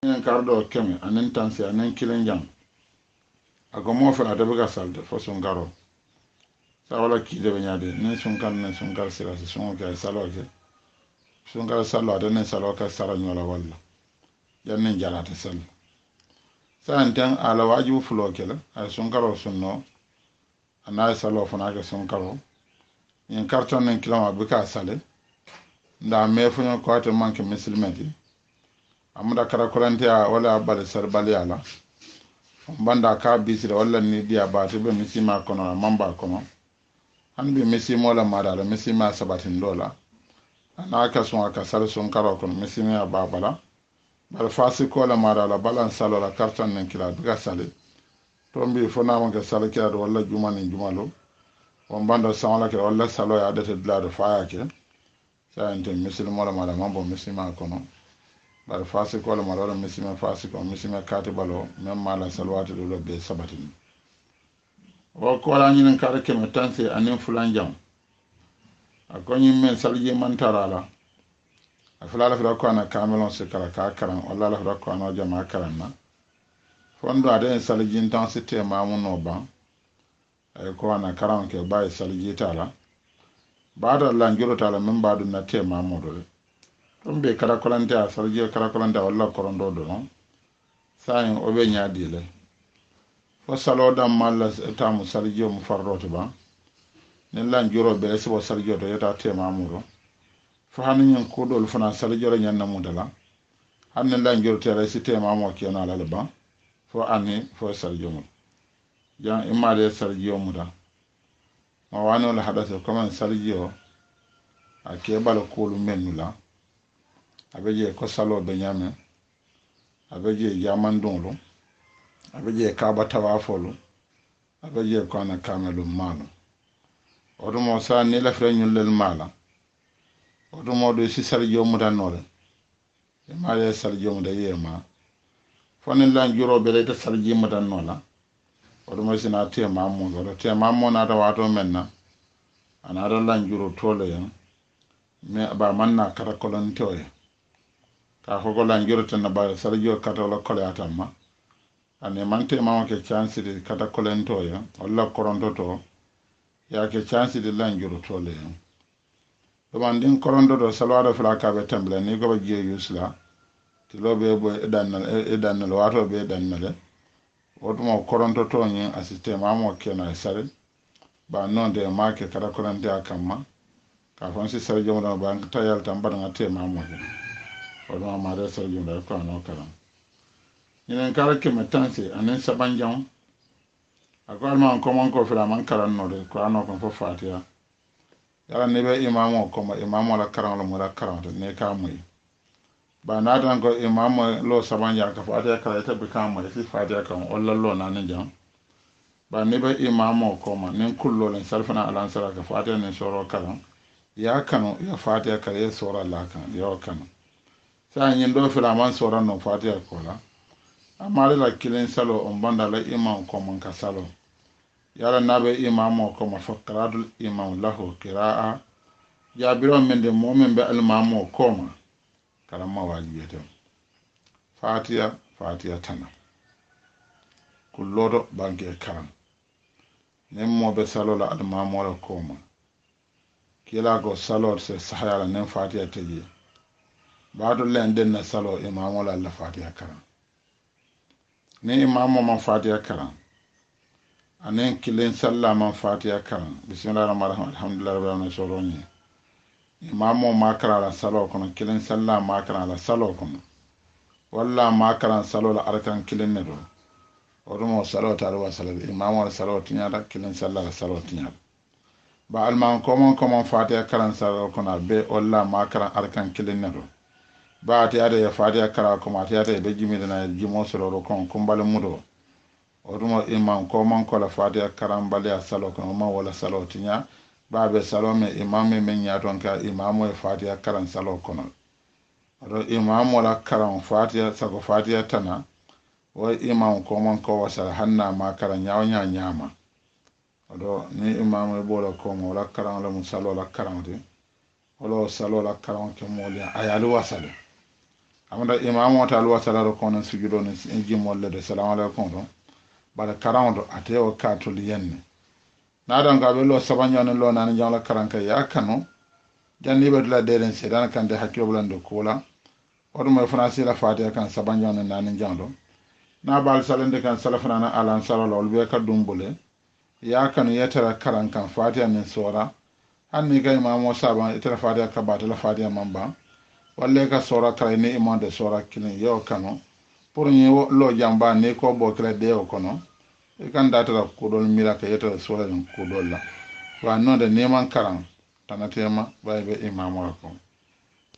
en kardo keme anen tansi anen kilen jam ako mo fela de buga salde fo sun garo sa wala ki de nyade nen sun kan nen sun gar sira sun ka salo ke sun gar salo de nen salo ka sara nyola walla jannen jalata sal sa antan ala wajibu fulo kela ay sun garo sunno ana salo fana ke sun garo en karton nen kilama buka sale nda me funyo ko to manke muslimati amuda kara kurantiya wala bal sarbali ala banda ka bisira wala ni dia ba to be misima kono mamba kono han be misimo la madala misima sabatin dola ana ka son aka sal son karo kono misima ba bala bal fasi ko la madala balan salo la karton nen kila duga sale to mbi fona mo ga sal kila wala juma ni jumalo on banda sawala kila wala salo ya dete dlado faya ke sa ente misimo la madala mambo misima kono bar fasi ko la maro misima fasi ko misima kati balo mem mala salwati do be sabatin o ko la nyinen kare ke metanse anen fulan jam akoni men salji man tarala afala la ko na kamelon se kala ka karan walla la ko na jama karan na fondo ade salji intensité mamun no ban ay ko na karan ke bay salji tala bada la njuro tala men badu na te mamudo ɗum ɓe karakolante a sarji karakolante a walla korondo do non sayin o ɓe ñaadile fo saloɗam malla tamu sarji o mu farroto ba nin lan juro ɓe sibo sarji o to yeta temamuro fo hani ñin kuɗol fana sarji o ñanna mudala hanni lan juro tere si temamo keno alala ba fo anni fo sarji o mum jan immade sarji o muda ma wani wala haɗate comme sarji o a keɓala kuolu mennula abe je ko salo be nyame abe je jamandunlu abe je kaba tawafolu abe je ko na kamelu malu odumo sa ni la fre nyullel mala odumo do si sar jomu danore e male sar jomu da yema foni lan juro be le ta sar jomu danola odumo sina te mammo do te mammo na da wato menna ana da lan juro tole yan me ba manna kara kolontoye ka hogo lan jurata na ba sarjo kata la kole atamma ane mante mama ke chance de kata kolento ya walla koronto to ya ke chance de lan juruto le do mandin koronto do salwada fala ka be temble ni go be je yusla ti lobe bo edan lo wato be edan mele otumo koronto to ni asiste mama ke na sare ba non de ma ke kata kolente akamma ka fonsi sarjo mo ba tayal tambar ngate mama oɗum amade sarjumɗa ko ano karam ñinen kala keme tanse anen saɓanjam ako alman komon ko fira man karannode ko ano kon fof fatiya yala ni ɓe imamo koma imamo la karanlo mo la karante ne ka moyi ba natan ko imamo lo saɓanjam ka fatiya kala itaɓe ka moyi si fatiya kan olla lo nane jam ba ni ɓe imamo koma nin kullolen salfana alansara ka fatiya nin soro karan ya kanu ya fatiya kala ye sora la kan yo kanu sa yin do fila man soran no fatiha kola amma la kilin salo on banda la imam ko man ka salo yala nabe imam ko ma faqradul imam lahu qira'a jabiro men de momen be al imam ko ma kalamma wajibete fatiha tana kullodo banke karam nem mo be salo la al imam wala ko ma kila go salo se sahaya nem fatiha teji baado len den na salo imamo la fatiha karan ni imamo man fatiha karan anen kilen salla man fatiha karan bismillahir rahmanir rahim alhamdulillahi rabbil alamin soroni imamo ma kara salo kono kilen salla ma kara salo kono walla ma kara salo la arkan kilen ne do odumo salo tarwa salo imamo la salo tinyada kilen salla la salo tinyada ba alman komon fatiha karan salo kono be walla ma kara arkan kilen ne do ba ta yada ya fatiha kara kuma ta yada be jimi na jimo soro kon kumbal mudo odumo imam ko man ko la fatiha karam bali salo kon ma wala salo tinya ba be salo me imam men ya ton ka imam e fatiha karan salo kon odo imam wala karam fatiha sago fatiha tana o imam ko man ko wasa hanna ma karan nyaawnya nyama odo ni imam e bola ko mo wala karam la musalo la karam de wala salo la karam ke mo ya ayalu wasale amada imam wata alwa salaro kono sujudo ni jimol le de salamu alaikum do bala karawdo ate o katul yenne nadan ga be lo sabanya ne lo nan jangla karanka ya kanu janni be dula deren sedan kan de hakko bulando kula odo mo français la fatiha kan sabanya ne nan janglo na bal salende kan salafana na alan salalo be ka dumbule ya kanu yetara karankan fatiha min sora hanni ga imam saba itara fatiha ka batala fatiha mamba walle ka sora kala ni imam de sora kilin yo kanu pour ni lo jamba ni ko bo kala de o kono e kan datara kudol mira ka yetara sora kudol la wa non de neman karan tanatema baybe imam wa ko